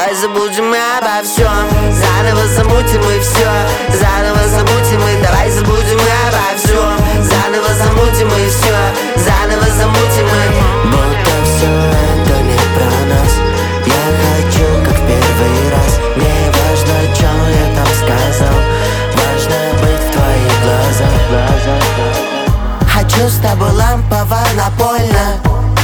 Давай забудем мы обо всем, заново замутим мы все, заново замутим мы. Давай забудем мы обо всем, заново замутим мы все, заново замутим мы. Будто все это не про нас. Я хочу, как в первый раз. Мне не важно, что я там сказал, важно быть в твоих глазах. Хочу с тобой лампово-напольно.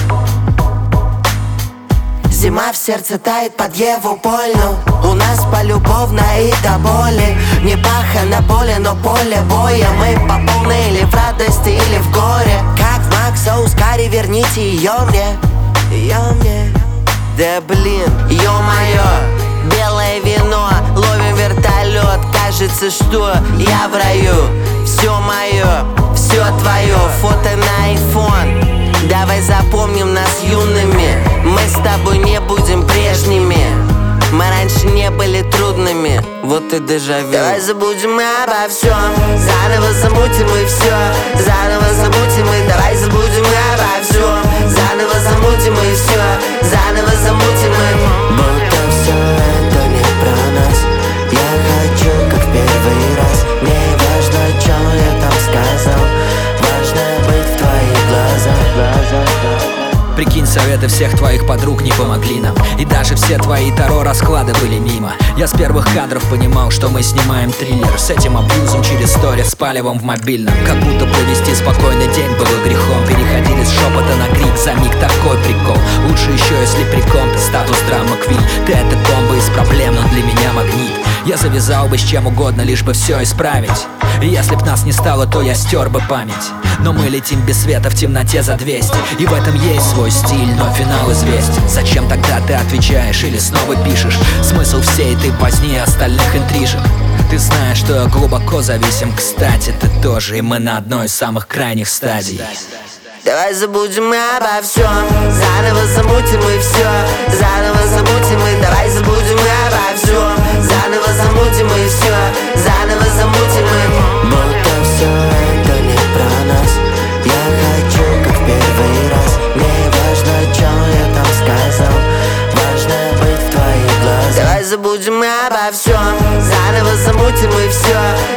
Зима в сердце тает под Еву Польну. У нас полюбовно и до боли. Не паха на поле, но поле боя. Мы по полной или в радости, или в горе. Как Макса Ускари, верните ее мне. Ее мне. Да блин, ё-моё, белое вино, ловим вертолет. Кажется, что я в раю. Все мое, все твое, фото на iPhone. Давай запомним нас юными. Мы с тобой не будем прежними. Мы раньше не были трудными. Вот и дежавю. Давай забудем мы обо всем, заново замутим мы все, заново замутим мы. Давай забудем мы обо всем, заново замутим мы все, заново замутим мы. Будто все это не про нас. Я хочу, как в первый раз. Мне не важно, что я там сказал, важно быть в твоих глазах. Прикинь, советы всех твоих подруг не помогли нам. И даже все твои таро-расклады были мимо. Я с первых кадров понимал, что мы снимаем триллер. С этим абьюзом через сторис, с палевом в мобильном. Как будто провести спокойный день было грехом. Переходили с шепота на крик, за миг такой прикол. Лучше еще, если при ком-то статус драма квин. Ты это комбо из проблем, но для меня магнит. Я завязал бы с чем угодно, лишь бы все исправить. И если б нас не стало, то я стер бы память. Но мы летим без света в темноте за 200. И в этом есть свой стиль, но финал известен. Зачем тогда ты отвечаешь или снова пишешь? Смысл всей этой позднее остальных интрижек. Ты знаешь, что я глубоко зависим, кстати, ты тоже. И мы на одной из самых крайних стадий. Давай забудем мы обо всем, заново замутим мы все, заново замутим мы. Давай забудем мы обо всем, заново замутим мы все, заново замутим мы. Будто все это не про нас. Я хочу, как в первый раз. Мне не важно, что я там сказал, важно быть в твоих глазах. Давай забудем мы обо всем, заново замутим мы все,